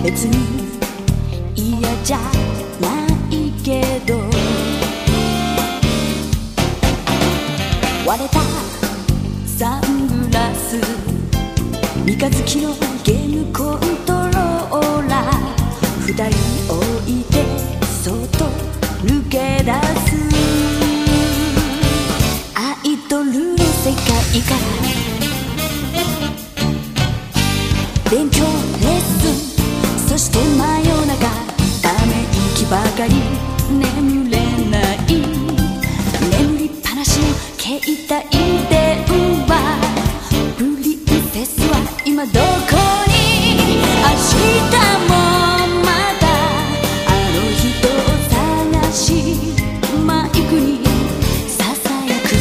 別に嫌じゃないけど、割れたサングラス、三日月のゲームコントローラー、二人置いてそっと抜け出す。アイドルの世界から勉強レッスン、そして真夜中ため息ばかり、眠れない、眠りっぱなしの携帯電話、プリンセスは今どこに、明日もまたあの人を探しマイクにささやく。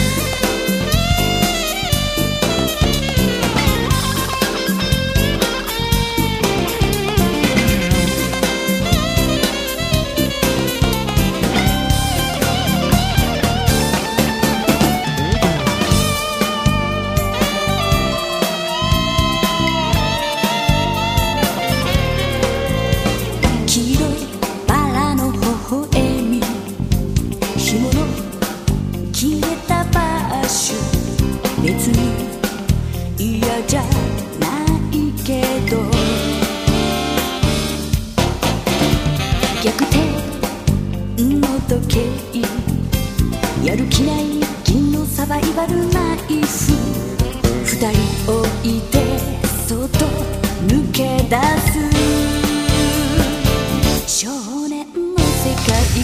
黄色いバラの微笑み、紐の切れたバッシュ、別に嫌じゃないけど、逆転の時計、やる気ない銀のサバイバルナイフ、二人置いてそっと抜け出す。少年の世界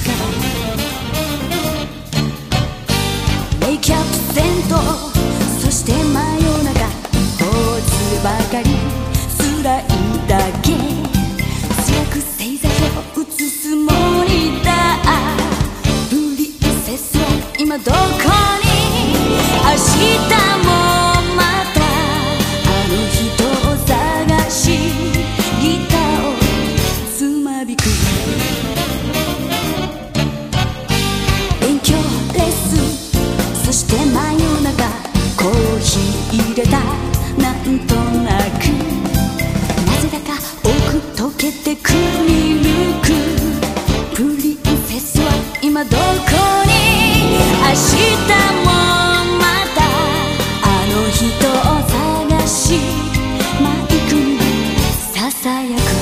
からメイキャップセント、そして真夜中ポーズばかり、辛いだけ強く星座を映すモニター、プリンセスは今どこに、明日もまたあの人を探しギターをつまびく。勉強レッスン、そして真夜中コーヒー入れた、なんとなくなぜだか奥溶けてくミルク、プリンセスは今どこに、明日もまたあの人を探しマイクにささやく。